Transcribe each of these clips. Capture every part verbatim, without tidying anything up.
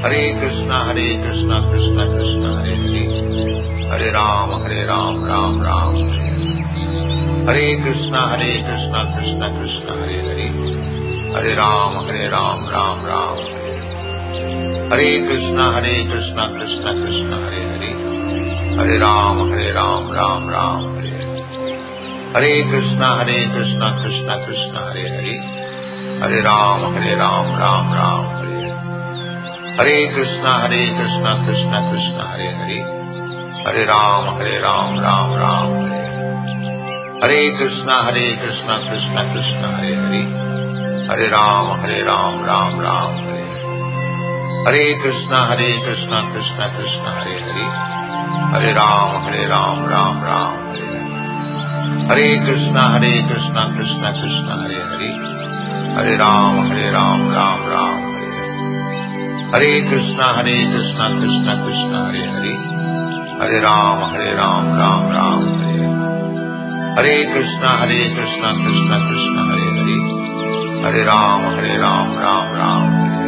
Hare Krishna, Hare Krishna, Krishna Krishna, Hare Hare, Hare Rama, Hare Rama, Rama Rama, Hare Krishna, Hare Krishna, Krishna Krishna, Hare Hare, Hare Rama, Hare Rama, Rama Rama, Hare Krishna, Hare Krishna, Krishna Krishna, Hare Hare, Hare Rama, Hare Rama, Rama Rama, Hare Krishna, Hare Krishna, Krishna Krishna, Hare Hare, Hare Rama, Hare Rama, Rama Rama, Hare Krishna, Hare Krishna, Krishna Krishna, Hare Hare, Hare Rama, Hare Rama, Rama Rama, Hare Krishna, Hare Krishna, Krishna Krishna, Hare Hare, Hare Rama, Hare Rama, Rama Rama, Hare Krishna, Hare Krishna, Krishna Krishna, Hare Hare, Hare Rama, Hare Rama, Rama Rama, Hare Krishna, Hare Krishna, Krishna Krishna, Hare Hare, Hare Rama, Hare Rama, Rama Rama, Hare Krishna, Hare Krishna, Krishna Krishna, Hare Hare, Hare Rama, Hare Rama, Rama Rama, Hare Krishna, Hare Krishna, Krishna Krishna, Hare Hare, Hare Rama, Hare Rama, Rama Rama,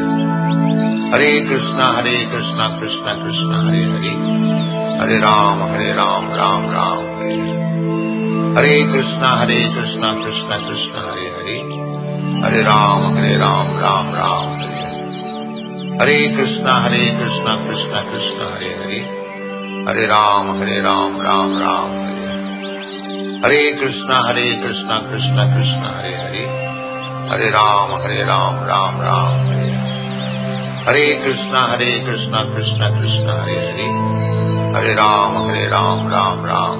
Hare Krishna, Hare Krishna, Krishna Krishna, Hare Hare, Hare Rama, Hare Rama, Rama Rama, Hare Krishna, Hare Krishna, Krishna Krishna, Hare Hare, Hare Rama, Hare Rama, Rama Rama, Hare Krishna, Hare Krishna, Krishna Krishna, Hare Hare, Hare Rama, Hare Rama, Rama Rama, Hare Krishna, Hare Krishna, Krishna Krishna, Hare Hare, Hare Rama, Hare Rama, Rama Rama, Hare Krishna, Hare Krishna, Krishna Krishna, Hare Hare, Hare Rama, Hare Rama, Rama Rama,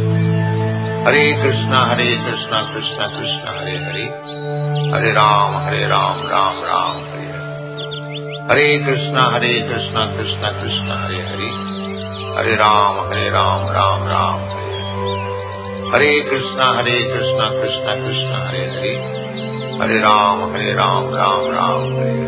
Hare Krishna, Hare Krishna, Krishna Krishna, Hare Hare, Hare Rama, Hare Rama, Rama Rama, Hare Krishna, Hare Krishna, Krishna Krishna, Hare Hare, Hare Rama, Hare Rama, Rama Rama, Hare Krishna, Hare Krishna, Krishna Krishna, Hare Hare, Hare Rama, Hare Rama, Rama Rama,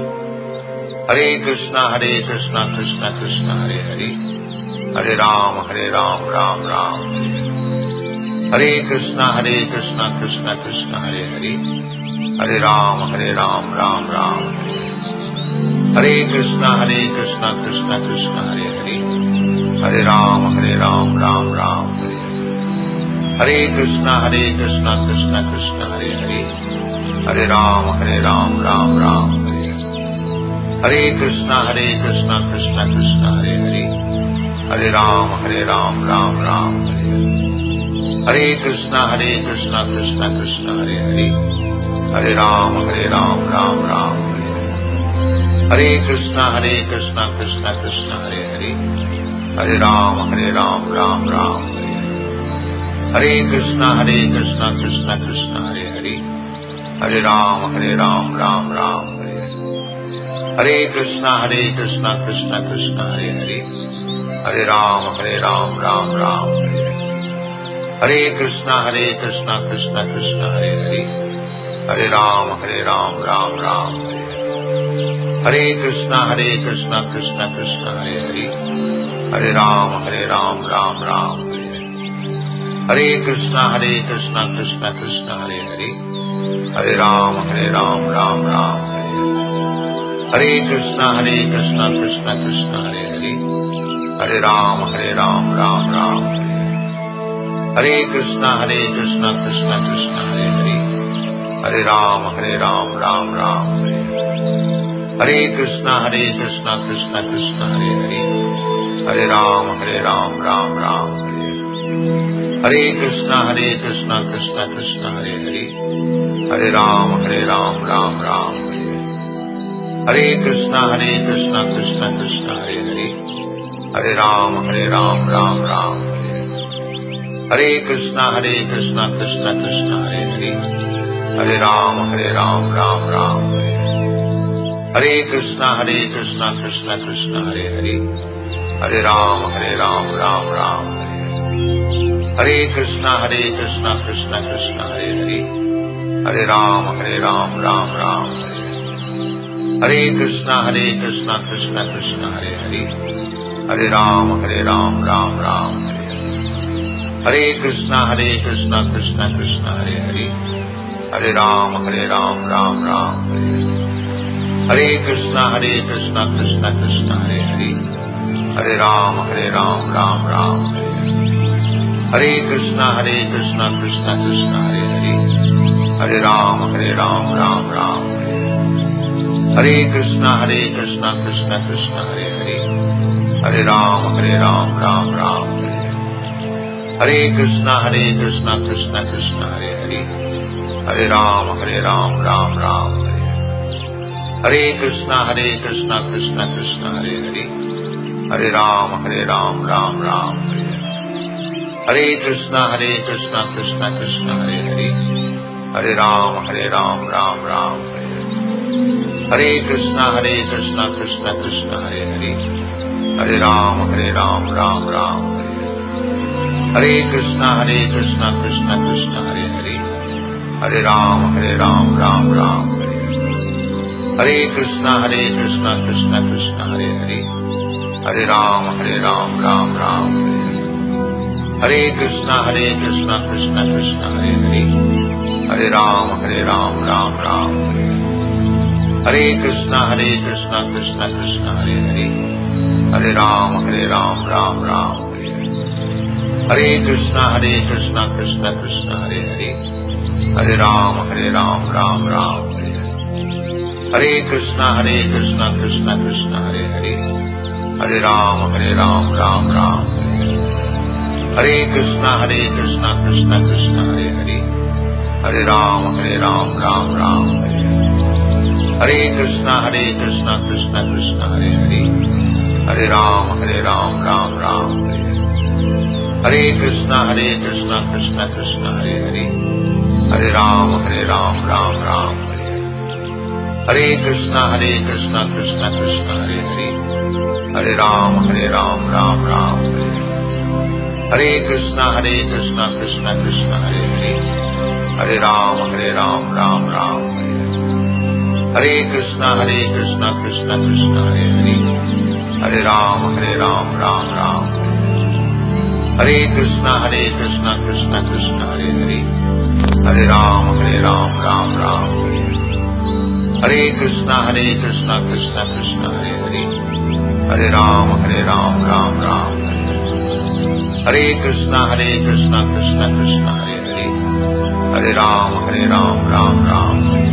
Hare Krishna, Hare Krishna, Krishna Krishna, Hare Hare, Hare Rama, Hare Rama, Rama Rama, Hare Krishna, Hare Krishna, Krishna Krishna, Hare Hare, Hare Rama, Hare Rama, Rama Rama, Hare Krishna, Hare Krishna, Krishna Krishna, Hare Hare, Hare Rama, Hare Rama, Rama Rama, Hare Krishna, Hare Krishna, Krishna Krishna, Hare Hare, Hare Rama, Hare Rama, Rama Rama, Hare Krishna, Hare Krishna, Krishna Krishna, Hare Hare, Hare Rama, Hare Rama, Rama Rama, Hare Krishna, Hare Krishna, Krishna Krishna, Hare Hare, Hare Rama, Hare Rama, Rama Rama, Hare Krishna, Hare Krishna, Krishna Krishna, Hare Hare, Hare Rama, Hare Rama, Rama Rama, Hare Krishna, Hare Krishna, Krishna Krishna, Hare Hare, Hare Rama, Hare Rama, Rama Rama, Hare Krishna, Hare Krishna, Krishna Krishna, Hare Hare, Hare Rama, Hare Rama, Rama Rama, Hare Krishna, Hare Krishna, Krishna Krishna, Hare Hare, Hare Rama, Hare Rama, Rama Rama, Hare Krishna, Hare Krishna, Krishna Krishna, Hare Hare, Hare Rama, Hare Rama, Rama Rama, Hare Krishna, Hare Krishna, Krishna Krishna, Hare Hare, Hare Rama, Hare Rama, Rama Rama, Hare Krishna, Hare Krishna, Krishna Krishna, Hare Hare, Hare Rama, Hare Rama, Rama Rama, Hare Krishna, Hare Krishna, Krishna Krishna, Hare Hare, Hare Rama, Hare Rama, Rama Rama, Hare Krishna, Hare Krishna, Krishna Krishna, Hare Hare, Hare Rama, Hare Rama, Rama Rama, Hare Krishna, Hare Krishna, Krishna Krishna, Hare Hare, Hare Rama, Hare Rama, Rama Rama, Hare Krishna, Hare Krishna, Krishna Krishna, Hare Hare, Hare Rama, Hare Rama, Rama Rama, Hare Krishna, Hare Krishna, Krishna Krishna, Hare Hare, Hare Rama, Hare Rama, Rama Rama, Hare Krishna, Hare Krishna, Krishna Krishna, Hare Hare, Hare Rama, Hare Rama, Rama Rama, Hare Krishna, Hare Krishna, Krishna Krishna, Hare Hare, Hare Rama, Hare Rama, Rama Rama, Hare Krishna, Hare Krishna, Krishna Krishna, Hare Hare, Hare Rama, Hare Rama, Rama Rama, Hare Krishna, Hare Krishna, Krishna Krishna, Hare Hare, Hare Rama, Hare Rama, Rama Rama, Hare Krishna Hare Krishna Krishna Krishna Hare Hare, Hare Ram Hare Ram Ram Ram Hare Hare, Hare Krishna Hare Krishna Krishna Krishna Hare Hare, Hare Ram Hare Ram Ram Ram Hare Hare, Hare Krishna Hare Krishna Krishna Krishna Hare Hare, Hare Ram Hare Ram Ram Ram Hare Hare, Hare Krishna Hare Krishna Krishna Krishna Hare Hare, Hare Ram Hare Ram Ram Ram Hare Hare, Hare Krishna Hare Krishna Krishna Krishna Hare Hare, Hare Ram Hare Ram Ram Ram Hare Hare, Hare Krishna Hare Krishna Krishna Krishna Hare Hare, Hare Ram Hare Ram Ram Ram Hare Hare, Hare Krishna Hare Krishna Krishna Krishna Hare Hare, Hare Ram Hare Ram Ram Ram Hare Hare, Hare Krishna Hare Krishna Krishna Krishna Hare Hare, Hare Ram Hare Ram Ram Ram Hare Hare, Hare Krishna Hare Krishna Krishna Krishna Hare Hare, Hare Ram Hare Ram Ram Ram Hare Hare, Hare Krishna Hare Krishna Krishna Krishna Hare Hare, Hare Ram Hare Ram Ram Ram Hare Hare, Hare Krishna Hare Krishna Krishna Krishna Hare Hare, Hare Ram Hare Ram Ram Ram Hare Hare, Hare Krishna Hare Krishna Krishna Krishna Hare Hare, Hare Ram Hare Ram Ram Ram Hare Hare, Hare Krishna Hare Krishna Krishna Krishna Hare Hare, Hare Ram Hare Ram Ram Ram Hare Hare, Hare Krishna Hare Krishna Krishna Krishna Hare Hare, Hare Ram Hare Ram Ram Ram Hare Hare, Hare Krishna Hare Krishna Krishna Krishna Hare Hare, Hare Ram Hare Ram Ram Ram Hare Hare, Hare Krishna Hare Krishna Krishna Krishna Hare Hare, Hare Ram Hare Ram Ram Ram Hare Hare, Hare Krishna Hare Krishna Krishna Krishna Hare Hare, Hare Ram Hare Ram Ram Ram Hare Hare, Hare Krishna Hare Krishna Krishna Krishna Hare Hare, Hare Ram Hare Ram Ram Ram Hare Hare, Hare Krishna Hare Krishna Krishna Krishna Hare Hare, Hare Ram Hare Ram Ram Ram Hare Hare, Hare Krishna Hare Krishna Krishna Krishna Hare Hare, Hare Ram Hare Ram Ram Ram Hare Hare, Hare Krishna Hare Krishna Krishna Krishna Hare Hare, Hare Ram Hare Ram Ram Ram Hare Hare, Hare Krishna Hare Krishna Krishna Krishna Hare Hare, Hare Ram Hare Ram Ram Ram Hare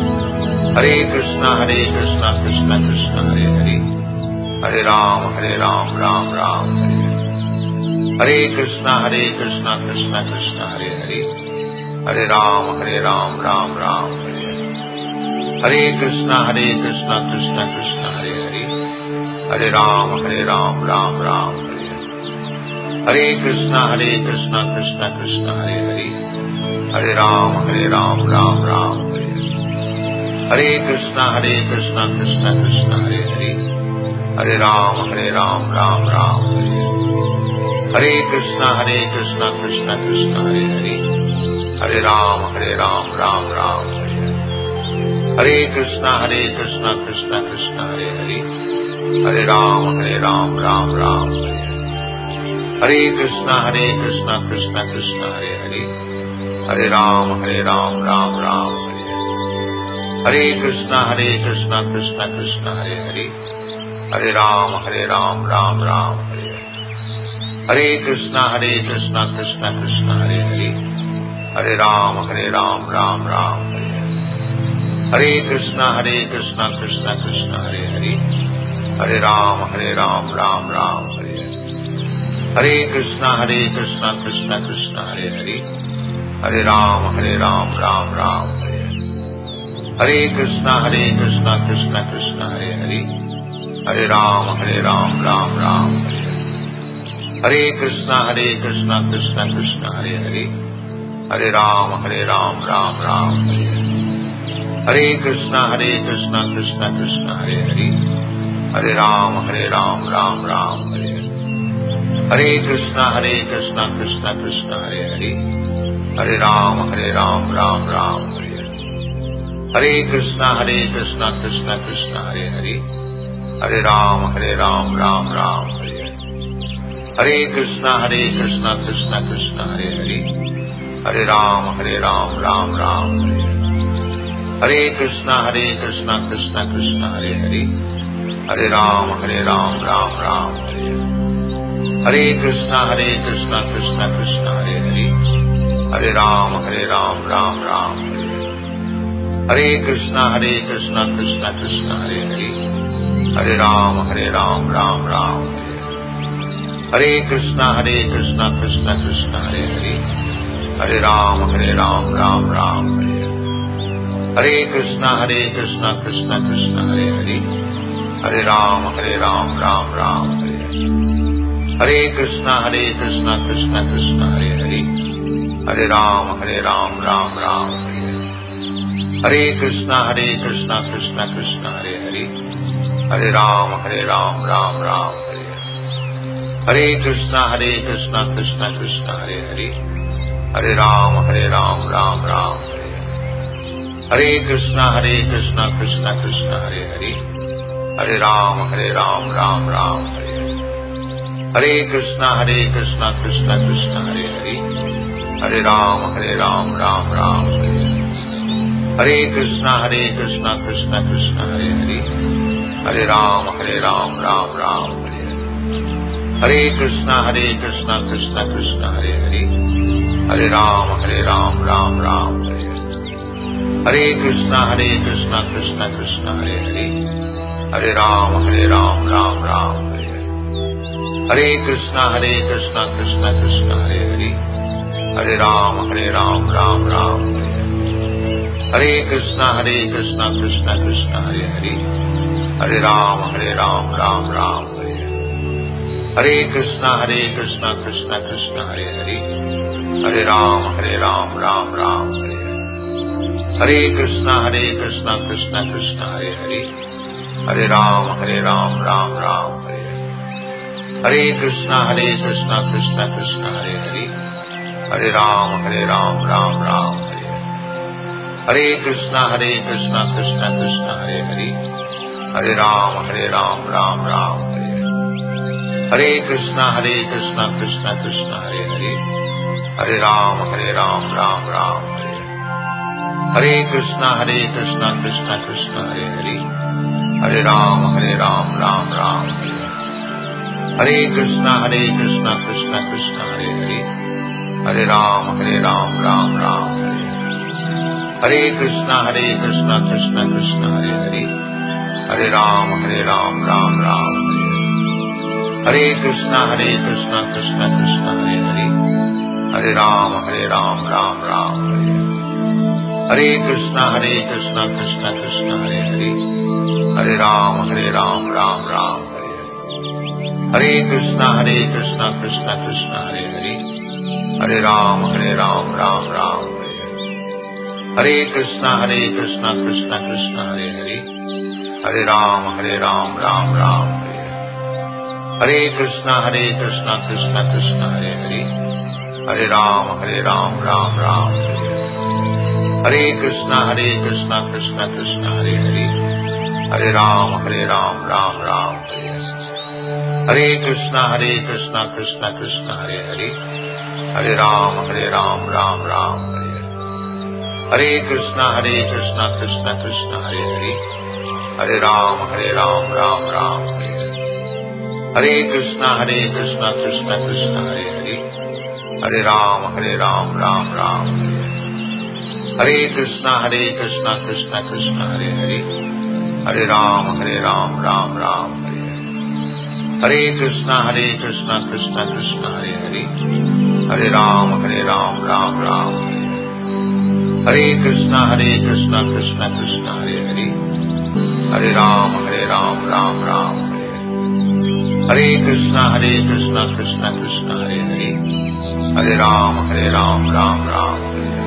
Hare, Hare Krishna Hare Krishna Krishna Krishna Hare Hare, Hare Ram Hare Ram Ram Ram Hare Hare, Hare Krishna Hare Krishna Krishna Krishna Hare Hare, Hare Ram Hare Ram Ram Ram Hare Hare, Hare Krishna Hare Krishna Krishna Krishna Hare Hare, Hare Ram Hare Ram Ram Ram Hare Hare, Hare Krishna Hare Krishna Krishna Krishna Hare Hare, Hare Ram Hare Ram Ram Ram Hare Hare, Hare Krishna Hare Krishna Krishna Krishna Hare Hare, Hare Ram Hare Ram Ram Ram Hare Hare, Hare Krishna Hare Krishna Krishna Krishna Hare Hare, Hare Ram Hare Ram Ram Ram Hare Hare, Hare Krishna Hare Krishna Krishna Krishna Hare Hare, Hare Ram Hare Ram Ram Ram Hare Hare, Hare Krishna Hare Krishna Krishna Krishna Hare Hare, Hare Ram Hare Ram Ram Ram Hare Hare, Hare Krishna Hare Krishna Krishna Krishna Hare Hare, Hare Ram Hare Ram Ram Ram Hare Hare, Hare Krishna Hare Krishna Krishna Krishna Hare Hare, Hare Ram Hare Ram Ram Ram Hare Hare, Hare Krishna Hare Krishna Krishna Krishna Hare Hare, Hare Ram Hare Ram Ram Ram Hare Hare, Hare Krishna Hare Krishna Krishna Krishna Hare Hare, Hare Ram Hare Ram Ram Ram Hare Hare, Hare Krishna Hare Krishna Krishna Krishna Hare Hare, Hare Ram Hare Ram Ram Ram Hare Hare, Hare Krishna Hare Krishna Krishna Krishna Hare Hare, Hare Ram Hare Ram Ram Ram Hare Hare, Hare Krishna Hare Krishna Krishna Krishna Hare Hare, Hare Ram Hare Ram Ram Ram Hare Hare, Hare Krishna Hare Krishna Krishna Krishna Hare Hare, Hare Ram Hare Ram Ram Ram Hare Hare, Hare Krishna Hare Krishna Krishna Krishna Hare Hare, Hare Ram Hare Ram Ram Ram Hare Hare, Hare Krishna Hare Krishna Krishna Krishna Hare Hare, Hare Ram Hare Ram Ram Ram Hare Hare, Hare Krishna Hare Krishna Krishna Krishna Hare Hare, Hare Ram Hare Ram Ram Ram Hare Hare. Hare Krishna Hare Krishna Krishna Krishna Hare Hare, Hare Ram Hare Ram Ram Ram Hare Hare. Hare Krishna Hare Krishna Krishna Krishna Hare Hare, Hare Ram Hare Ram Ram Ram Hare Hare. Hare Krishna Hare Krishna Krishna Krishna Hare Hare, Hare Ram Hare Ram Ram Ram Hare Hare. Hare Krishna Hare Krishna Krishna Krishna Hare Hare, Hare Ram Hare Ram Ram Ram Hare Hare. Hare Krishna Hare Krishna Krishna Krishna Hare Hare, Hare Ram Hare Ram Ram Ram Hare Hare. Hare Krishna Hare Krishna Krishna Krishna Hare Hare, Hare Ram Hare Ram Ram Ram Hare Hare. Hare Krishna Hare Krishna Krishna Krishna Hare Hare, Hare Ram Hare Ram Ram Ram Hare Hare. Hare Krishna Hare Krishna Krishna Krishna Hare Hare, Hare Ram Hare Ram Ram Ram Hare Hare. Hare Krishna Hare Krishna Krishna Krishna Hare Hare, Hare Ram Hare Ram Ram Ram Hare Hare. Hare Krishna Hare Krishna Krishna Krishna Hare Hare, Hare Ram Hare Ram Ram Ram Hare Hare. Hare Krishna Hare Krishna Krishna Krishna Hare Hare, Hare Ram Hare Ram Ram Ram Hare Hare. Hare Krishna Hare Krishna Krishna Krishna Hare Hare, Hare Ram Hare Ram Ram Ram Hare Hare. Hare Krishna Hare Krishna Krishna Krishna Hare Hare, Hare Ram Hare Ram Ram Ram Hare Hare. Hare Krishna Hare Krishna Krishna Krishna Hare Hare, Hare Ram Hare Ram Ram Ram Hare Hare. Hare Krishna Hare Krishna Krishna Krishna Hare Hare, Hare Ram Hare Ram Ram Ram Hare Hare. Hare Krishna Hare Krishna Krishna Krishna Hare Hare, Hare Ram Hare Ram Ram Ram Hare Hare. Hare Krishna Hare Krishna Krishna Krishna Hare Hare, Hare Ram Hare Ram Ram Ram Hare Hare. Hare Krishna Hare Krishna Krishna Krishna Hare Hare, Hare Ram Hare Ram Ram Ram Hare Hare. Hare Krishna Hare Krishna Krishna Krishna Hare Hare, Hare Ram Hare Ram Ram Ram Hare Hare. Hare Krishna Hare Krishna Krishna Krishna Hare Hare, Hare Ram Hare Ram Ram Ram Hare Hare. Hare Krishna Hare Krishna Krishna Krishna Hare Hare, Hare Ram Hare Ram Ram Ram Hare Hare. Hare Krishna Hare Krishna Krishna Krishna Hare Hare, Hare Ram Hare Ram Ram Ram Hare Hare. Hare Krishna Hare Krishna Krishna Krishna Hare Hare, Hare Ram Hare Ram Ram Ram Hare Hare. Hare Krishna Hare Krishna Krishna Krishna Hare Hare, Hare Ram Hare Ram Ram Ram Hare Hare. Hare Krishna Hare Krishna Krishna Krishna Hare Hare, Hare Ram Hare Ram Ram Ram Hare Hare. Hare Krishna Hare Krishna Krishna Krishna Hare Hare, Hare Ram Hare Ram Ram Ram Hare Hare. Hare Krishna Hare Krishna Krishna Krishna Hare Hare, Hare Ram Hare Ram Ram Ram Hare Hare. Hare Krishna Hare Krishna Krishna Krishna Hare Hare, Hare Ram Hare Ram Ram Ram Hare Hare. Hare Krishna Hare Krishna Krishna Krishna Hare Hare, Hare Ram Hare Ram Ram Ram Hare Hare. Hare Krishna Hare Krishna Krishna Krishna Hare Hare, Hare Ram Hare Ram Ram Ram Hare Hare. Hare Krishna Hare Krishna Krishna Krishna Hare Hare, Hare Ram Hare Ram Ram Ram Hare Hare. Hare Krishna Hare Krishna Krishna Krishna Hare Hare, Hare Ram Hare Ram Ram Ram Hare Hare. Hare Krishna Hare Krishna Krishna Krishna Hare Hare, Hare Ram Hare Ram Ram Ram Hare Hare. Hare Krishna Hare Krishna Krishna Krishna Hare Hare, Hare Ram Hare Ram Ram Ram Hare Hare. Hare Krishna Hare Krishna Krishna Krishna Hare Hare, Hare Ram Hare Ram Ram Ram Hare Hare.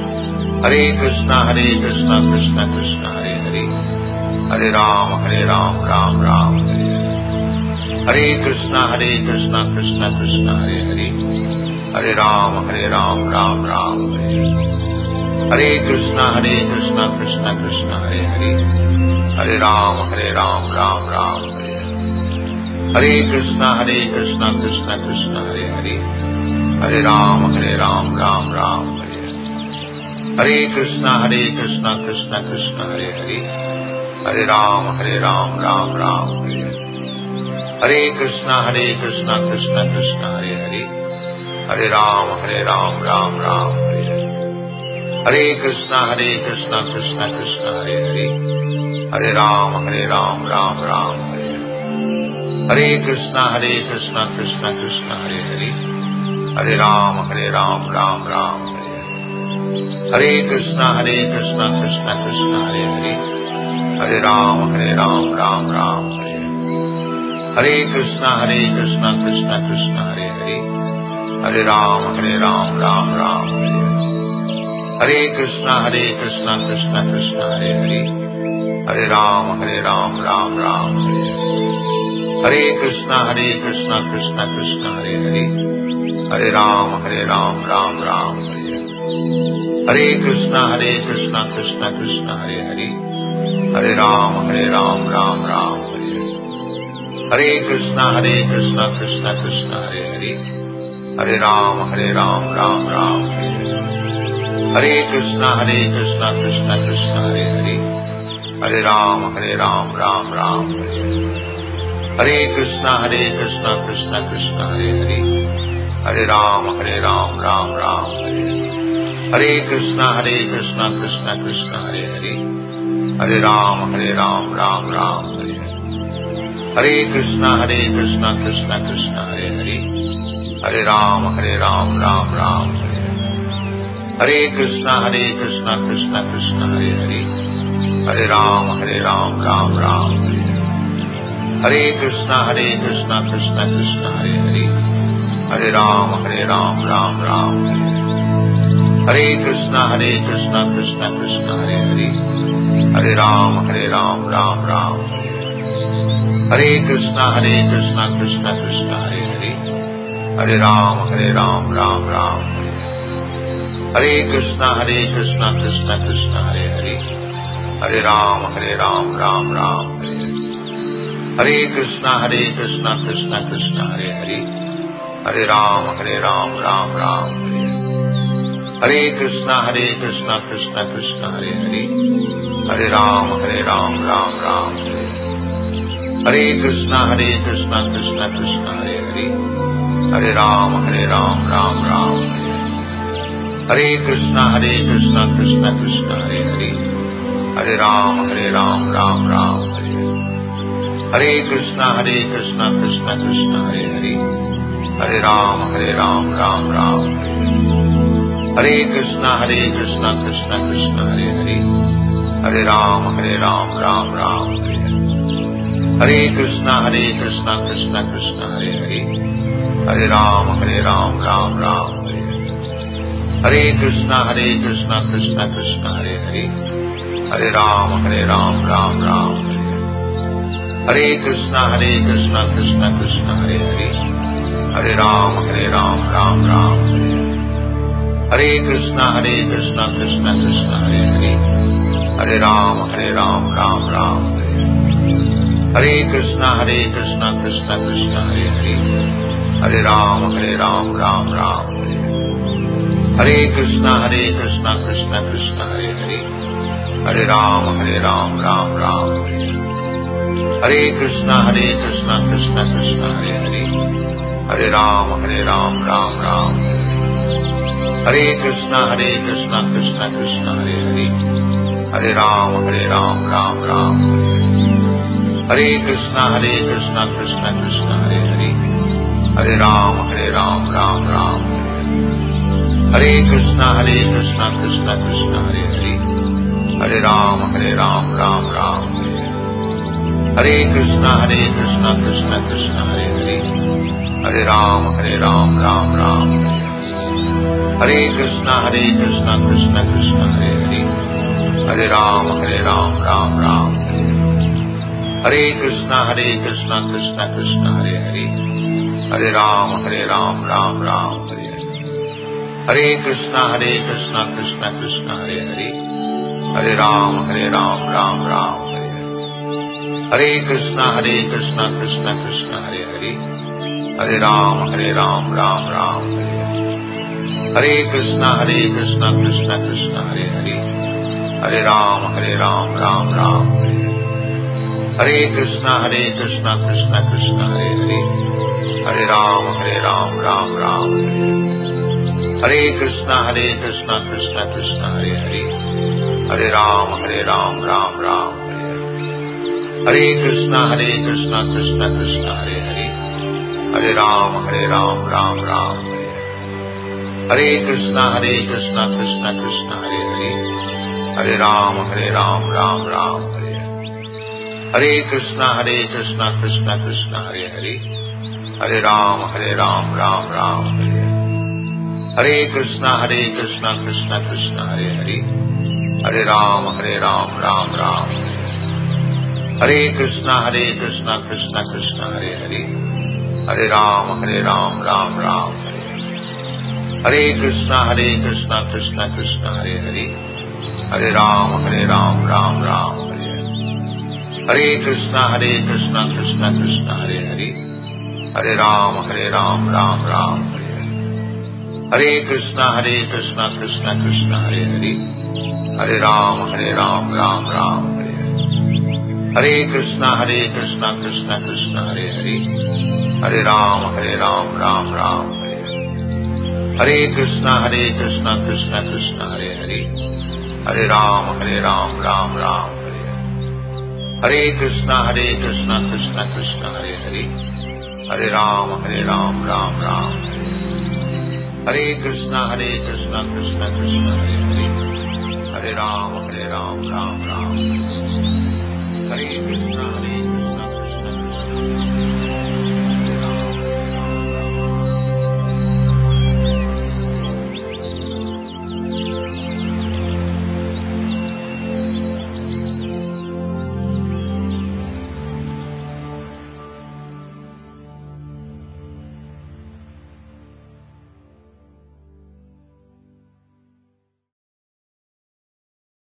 Hare Krishna Hare Krishna Krishna Krishna Hare Hare, Hare Ram Hare Ram Ram Ram Hare Hare. Hare Krishna Hare Krishna Krishna Krishna Hare Hare, Hare Ram Hare Ram Ram Ram Hare Hare. Hare Krishna Hare Krishna Krishna Krishna Hare Hare, Hare Ram Hare Ram Ram Ram Hare Hare. Hare Krishna Hare Krishna Krishna Krishna Hare Hare, Hare Ram Hare Ram Ram Ram Hare Hare. Hare Krishna Hare Krishna Krishna Krishna Hare Hare, Hare Ram Hare Ram Ram Ram Hare Hare. Hare Krishna Hare Krishna Krishna Krishna Hare Hare, Hare Ram Hare Ram Ram Ram Hare Hare. Hare Krishna Hare Krishna Krishna Krishna Hare Hare, Hare Ram Hare Ram Ram Ram Hare Hare. Hare Krishna Hare Krishna Krishna Krishna Hare Hare, Hare Ram Hare Ram Ram Ram Hare Hare. Hare Krishna Hare Krishna Krishna Krishna Hare Hare, Hare Ram Hare Ram Ram Ram Hare Hare. Hare Krishna Hare Krishna Krishna Krishna Hare Hare, Hare Ram Hare Ram Ram Ram Hare Hare. Hare Krishna Hare Krishna Krishna Krishna Hare Hare, Hare Ram Hare Ram Ram Ram Hare Hare. Hare Krishna Hare Krishna Krishna Krishna Hare Hare, Hare Ram Hare Ram Ram Ram Hare Hare. Hare Krishna Hare Krishna Krishna Krishna Hare Hare, Hare Ram Hare Ram Ram Ram Hare Hare. Hare Krishna Hare Krishna Krishna Krishna Hare Hare, Hare Ram Hare Ram Ram Ram Hare Hare. Hare Krishna Hare Krishna Krishna Krishna Hare Hare, Hare Ram Hare Ram Ram Ram Hare Hare. Hare Krishna Hare Krishna Krishna Krishna Hare Hare, Hare Ram Hare Ram Ram Ram Hare Hare. Hare Krishna Hare Krishna Krishna Krishna Hare Hare, Hare Ram Hare Ram Ram Ram Hare Hare. Hare Krishna Hare Krishna Krishna Krishna Hare Hare, Hare Ram Hare Ram Ram Ram Hare Hare. Hare Krishna Hare Krishna Krishna Krishna Hare Hare, Hare Ram Hare Ram Ram Ram Hare Hare. Hare Krishna Hare Krishna Krishna Krishna Hare Hare, Hare Ram Hare Ram Ram Ram Hare Hare. Hare Krishna Hare Krishna Krishna Krishna Hare Hare, Hare Ram Hare Ram Ram Ram Hare Hare. Hare Krishna Hare Krishna Krishna Krishna Hare Hare, Hare Ram Hare Ram Ram Ram Hare Hare. Hare Krishna Hare Krishna Krishna Krishna Hare Hare, Hare Ram Hare Ram Ram Ram Hare Hare. Hare Krishna Hare Krishna Krishna Krishna Hare Hare, Hare Ram Hare Ram Ram Ram Hare Hare. Hare Krishna Hare Krishna Krishna Krishna Hare Hare, Hare Ram Hare Ram Ram Ram Hare Hare. Hare Krishna Hare Krishna Krishna Krishna Hare Hare, Hare Ram Hare Ram Ram Ram Hare Hare. Hare Krishna Hare Krishna Krishna Krishna Hare Hare, Hare Ram Hare Ram Ram Ram Hare Hare. Hare Krishna Hare Krishna Krishna Krishna Hare Hare, Hare Ram Hare Ram Ram Ram Hare Hare. Hare Krishna Hare Krishna Krishna Krishna Hare Hare, Hare Ram Hare Ram Ram Ram Hare Hare. Hare Krishna Hare Krishna Krishna Krishna Hare Hare, Hare Ram Hare Ram Ram Ram Hare Hare. Hare Krishna Hare Krishna Krishna Krishna Hare Hare, Hare Ram Hare Ram Ram Ram Hare Hare. Hare Krishna Hare Krishna Krishna Krishna Hare Hare, Hare Ram Hare Ram Ram Ram Hare Hare. Hare Krishna Hare Krishna Krishna Krishna Hare Hare, Hare Ram Hare Ram Ram Ram Hare Hare. Hare Krishna Hare Krishna Krishna Krishna Hare Hare, Hare Ram Hare Ram Ram Ram Hare Hare. Hare Krishna Hare Krishna Krishna Krishna Hare Hare, Hare Ram Hare Ram Ram Ram Hare Hare. Hare Krishna Hare Krishna Krishna Krishna Hare Hare, Hare Ram Hare Ram Ram Ram Hare Hare. Hare Krishna Hare Krishna Krishna Krishna Hare Hare, Hare Ram Hare Ram Ram Ram Hare Hare. Hare Krishna Hare Krishna Krishna Krishna Hare Hare, Hare Ram Hare Ram Ram Ram Hare Hare. Hare Krishna Hare Krishna Krishna Krishna Hare Hare, Hare Ram Hare Ram Ram Ram Hare Hare. Hare Krishna Hare Krishna Krishna Krishna Hare Hare, Hare Ram Hare Ram Ram Ram Hare Hare. Hare Krishna Hare Krishna Krishna Krishna Hare Hare, Hare Ram Hare Ram Ram Ram Hare Hare. Hare Krishna Hare Krishna Krishna Krishna Hare Hare, Hare Ram Hare Ram Ram Ram Hare Hare. Hare Krishna Hare Krishna Krishna Krishna Hare Hare, Hare Ram Hare Ram Ram Ram Hare Hare. Hare Krishna Hare Krishna Krishna Krishna Hare Hare, Hare Ram Hare Ram Ram Ram Hare Hare. Hare Krishna Hare Krishna Krishna Krishna Hare Hare, Hare Ram Hare Ram Ram Ram Hare Hare. Hare Krishna Hare Krishna Krishna Krishna Hare Hare, Hare Ram Hare Ram Ram Ram Hare Hare. Hare Krishna Hare Krishna Krishna Krishna Hare Hare, Hare Ram Hare Ram Ram Ram Hare Hare. Hare Krishna Hare Krishna Krishna Krishna Hare Hare, Hare Ram Hare Ram Ram Ram Hare Hare. Hare Krishna Hare Krishna Krishna Krishna Hare Hare, Hare Ram Hare Ram Ram Ram Hare Hare. Hare Krishna Hare Krishna Krishna Krishna Hare Hare, Hare Ram Hare Ram Ram Ram Hare Hare. Hare Krishna Hare Krishna Krishna Krishna Hare Hare, Hare Ram Hare Ram Ram Ram Hare Hare. Hare Krishna Hare Krishna Krishna Krishna Hare Hare, Hare Ram Hare Ram Ram Ram Hare Hare. Hare Krishna Hare Krishna Krishna Krishna Hare Hare, Hare Ram Hare Ram Ram Ram Hare Hare. Hare Krishna Hare Krishna Krishna Krishna Hare Hare, Hare Ram Hare Ram Ram Ram Hare Hare. Hare Krishna Hare Krishna Krishna Krishna Hare Hare, Hare Ram Hare Ram Ram Ram Hare Hare. Hare Krishna Hare Krishna Krishna Krishna Hare Hare, Hare Ram Hare Ram Ram Ram Hare Hare. Hare Krishna Hare Krishna Krishna Krishna Hare Hare, Hare Ram Hare Ram Ram Ram Hare Hare. Hare Krishna Hare Krishna Krishna Krishna Hare Hare, Hare Ram Hare Ram Ram Ram Hare Hare. Hare Krishna Hare Krishna Krishna Krishna Hare Hare, Hare Ram Hare Ram Ram Ram Hare Hare.